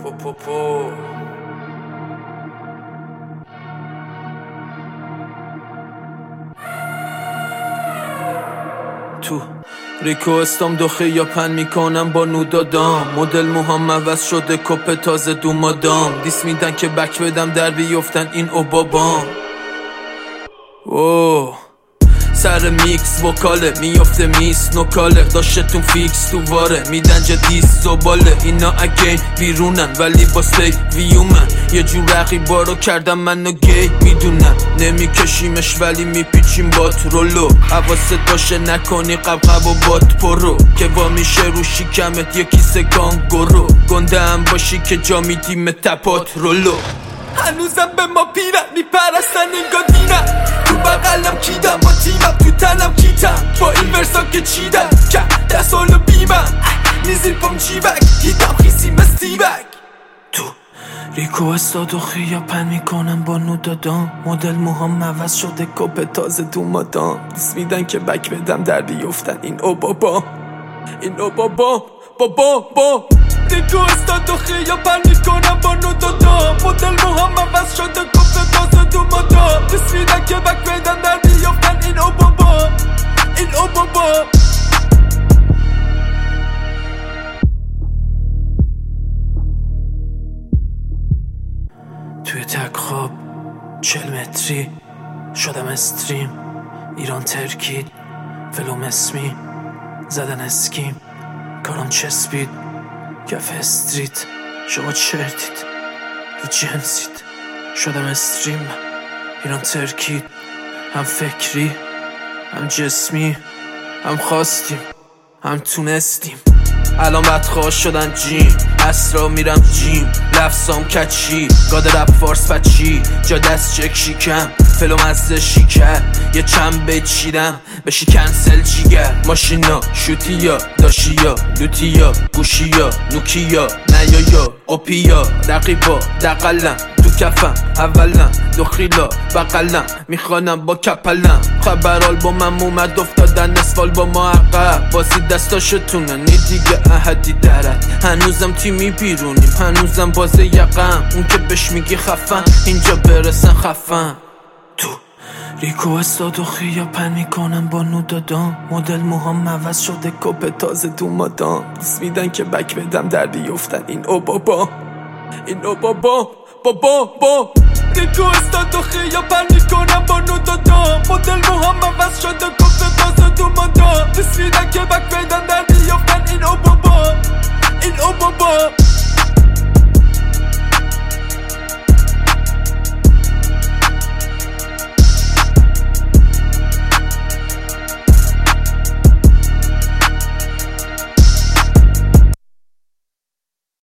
تو ریکو استام دوخه یا پن میکنم با نودادام مدل موهام عوض شده کپ تازه دو مادام دیس میدن که بک بدم در بیفتن این اوبابام سر میکس وکاله میافته میس نوکاله داشتتون فیکس تو واره میدن جدیس زباله اینا اگین بیرونن ولی با سی ویومن یه جور رقیبا رو کردم منو گی میدونن نمیکشیمش ولی میپیچیم بات رولو حواست باشه نکنی قبقب و بات پرو که وا میشه رو شیکمت یکی سگانگورو گنده هم باشی که جا میدیم تپات رولو هنوزم به ما پیرن میپرستن انگا دینن تو بقلم کیدم با تیمم تو تنم کیتم با این ورسا که چیدم که دست سالو بیمم نیزیر پام چیبک هیتم خیسی مستیبک تو ریکو استاد و خیاپن میکنم با نودادام مدل موهام عوض شده کپ تازه دو مادام دیس میدن که بک بدم در بیفتن این اوبابا بابا ریکو استاد و خیاپن میکنم با نودادام مدل موهام عوض شده کپ تازه دو مادام دیس میدن که بک بدم در بیفتن این اوبابا توی تک خواب 40 متری شدم استریم ایران ترکید فلوم اسمی زدن اسکیم کارم چسبید کف استریت شما چرتید رو جنسید شدم استریم ایران ترکید هم فکری هم جسمی هم خواستیم هم تونستیم الان بدخواه شدن جیم اسرا میرم جیم لفظام کچی گاده رپ فارس بچی جا دست چک شیکم فلوم از شیکر یه چند بیت چیدم بشی کنسل جیگر ماشینا شوتیا داشیا لوتیا گوشیا نوکیا نیایا قپیا رقیبا دقلم تو کفم اولم دخیلا بقلم میخوانم با کپلم خبرال با من اومد افتادن اسفال با ما عقب بازی دستاشتونه نی دیگه احدی درد هنوزم تیمی بیرونیم هنوزم باز یقم اون که بهش میگی خفن اینجا برسن خفن تو ریکو استاد و خیاپن میکنم با نودادام مدل موهام عوض شده کپ تازه دو مادام دیس میدن که بک بدم در بیفتن این اوبابا ریکو استاد و خیاپن میکنم با نودادام مدل موهام عوض شده کپ تازه دو مادام دیس میدن که بک بدم در بیفتن این اوبابا